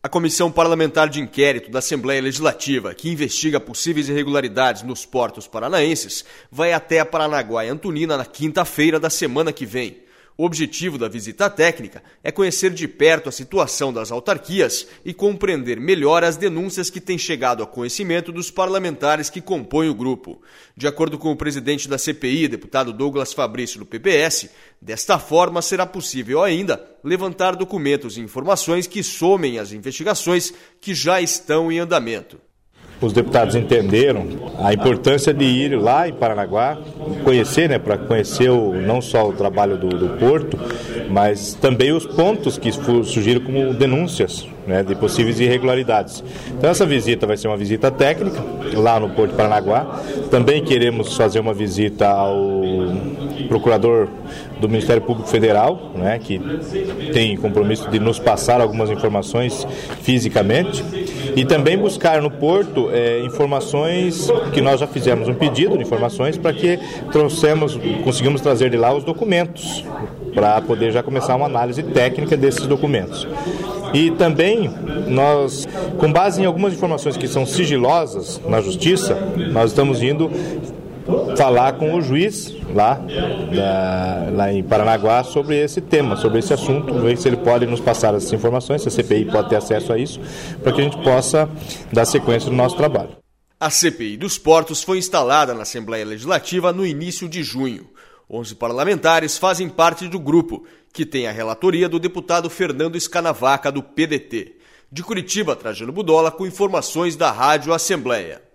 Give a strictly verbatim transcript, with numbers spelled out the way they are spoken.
A Comissão Parlamentar de Inquérito da Assembleia Legislativa, que investiga possíveis irregularidades nos portos paranaenses, vai até a Paranaguá e Antonina na quinta-feira da semana que vem. O objetivo da visita técnica é conhecer de perto a situação das autarquias e compreender melhor as denúncias que têm chegado ao conhecimento dos parlamentares que compõem o grupo. De acordo com o presidente da C P I, deputado Douglas Fabrício, do P P S, desta forma será possível ainda levantar documentos e informações que somem as investigações que já estão em andamento. Os deputados entenderam a importância de ir lá em Paranaguá, conhecer, né, para conhecer o, não só o trabalho do, do Porto, mas também os pontos que surgiram como denúncias, né, de possíveis irregularidades. Então essa visita vai ser uma visita técnica lá no Porto de Paranaguá. Também queremos fazer uma visita ao procurador do Ministério Público Federal, né, que tem compromisso de nos passar algumas informações fisicamente, e também buscar no Porto é, informações que nós já fizemos um pedido de informações para que trouxemos, conseguimos trazer de lá os documentos para poder já começar uma análise técnica desses documentos. E também nós, com base em algumas informações que são sigilosas na Justiça, nós estamos indo falar com o juiz lá, da, lá em Paranaguá sobre esse tema, sobre esse assunto, ver se ele pode nos passar essas informações, se a C P I pode ter acesso a isso, para que a gente possa dar sequência no nosso trabalho. A C P I dos Portos foi instalada na Assembleia Legislativa no início de junho. Onze parlamentares fazem parte do grupo, que tem a relatoria do deputado Fernando Escanavaca, do P D T. De Curitiba, Trajano Budola, com informações da Rádio Assembleia.